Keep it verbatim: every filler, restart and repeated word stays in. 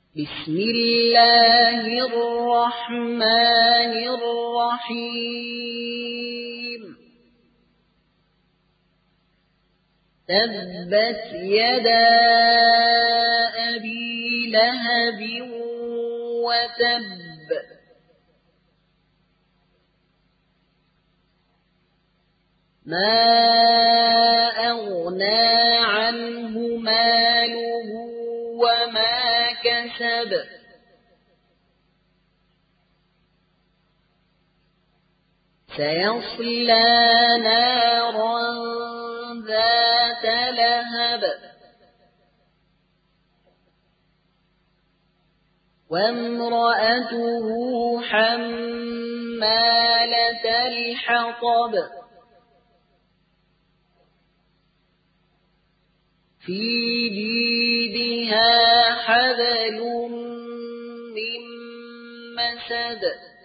بسم الله الرحمن الرحيم تبت يدا أبي لهب وتب ما أغنى عنه ماله وما كسب سيصلى نارا ذات لهب وامرأته حمالة الحطب في جيدها حبل من مسد